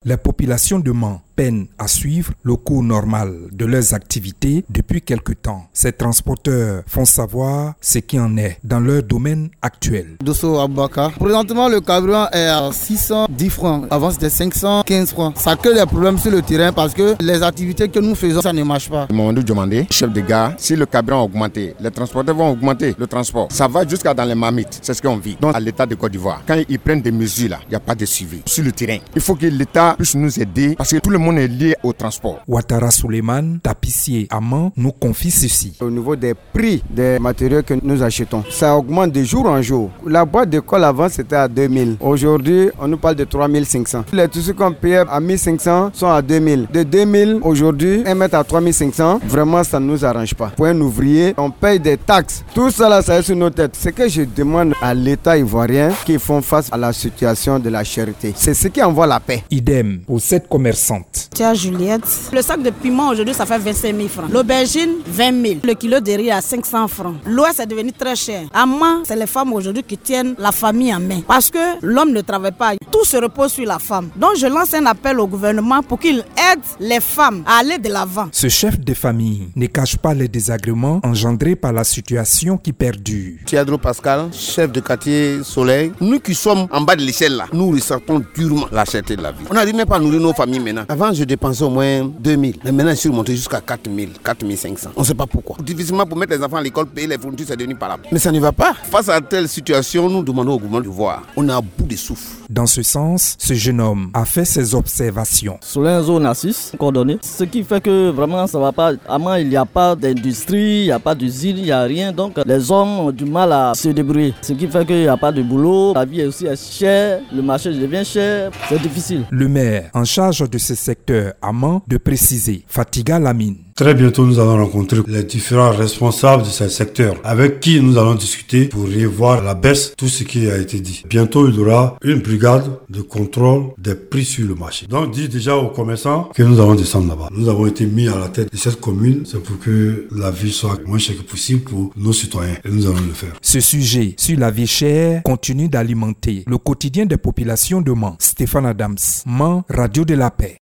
Les populations de Mans peinent à suivre le cours normal de leurs activités depuis quelque temps. Ces transporteurs font savoir ce qui en est dans leur domaine actuel. Dosso Abouaka. Présentement, le carburant est à 610 francs. Avant, c'était 515 francs. Ça crée des problèmes sur le terrain parce que les activités que nous faisons, ça ne marche pas. Mamadou Diomandé, chef de gare, si le carburant a augmenté, les transporteurs vont augmenter le transport. Ça va jusqu'à dans les marmites. C'est ce qu'on vit. Donc, à l'État de Côte d'Ivoire, quand ils prennent des mesures là, il n'y a pas de suivi sur le terrain. Il faut que l'État puisse nous aider parce que tout le monde est lié au transport. Ouattara Suleiman, tapissier à Mans, nous confie ceci. Au niveau des prix des matériaux que nous achetons, ça augmente de jour en jour. La boîte de colle avant c'était à 2000. Aujourd'hui, on nous parle de 3500. Les tissus qu'on payait à 1500 sont à 2000. De 2000 aujourd'hui, un mètre à 3500, vraiment ça ne nous arrange pas. Pour un ouvrier, on paye des taxes. Tout ça là, ça est sur nos têtes. Ce que je demande à l'État ivoirien qu'ils font face à la situation de la charité. C'est ce qui envoie la paix. Idem pour cette commerçante. Tiens Juliette, le sac de piment aujourd'hui ça fait 25 000 francs. L'aubergine 20 000. Le kilo de riz à 500 francs. L'eau c'est devenu très cher. À Mans, c'est les femmes aujourd'hui qui tiennent la famille en main. Parce que l'homme ne travaille pas. Tout se repose sur la femme. Donc je lance un appel au gouvernement pour qu'il aide les femmes à aller de l'avant. Ce chef de famille ne cache pas les désagréments engendrés par la situation qui perdure. Thiadro Pascal, chef de quartier Soleil. Nous qui sommes en bas de l'échelle là, nous ressentons durement la cherté de la vie. On n'arrive même pas à nourrir nos familles maintenant. Avant je dépensais au moins 2000. Mais maintenant je suis remonté jusqu'à 4000, 4500. On ne sait pas pourquoi. Difficilement pour mettre les enfants à l'école, payer les fournitures, c'est devenu parable. Mais ça ne va pas. Face à telle situation, nous demandons au gouvernement de voir. On est à bout de souffle. Dans ce sens, ce jeune homme a fait ses observations. Solenzo Narcisse, coordonné. Ce qui fait que vraiment ça ne va pas. À Mans, il n'y a pas d'industrie, il n'y a pas d'usine, il n'y a rien. Donc les hommes ont du mal à se débrouiller. Ce qui fait qu'il n'y a pas de boulot. La vie est aussi chère, le marché devient cher. C'est difficile. Le maire en charge de ce secteur à Mans de préciser, Fatiga Lamine. Très bientôt, nous allons rencontrer les différents responsables de ce secteur avec qui nous allons discuter pour revoir à la baisse tout ce qui a été dit. Bientôt, il y aura une brigade de contrôle des prix sur le marché. Donc, dis déjà aux commerçants que nous allons descendre là-bas. Nous avons été mis à la tête de cette commune, c'est pour que la vie soit moins chère que possible pour nos citoyens et nous allons le faire. Ce sujet sur la vie chère continue d'alimenter le quotidien des populations de Mans. Stéphane Adams, Mans, Radio de la Paix.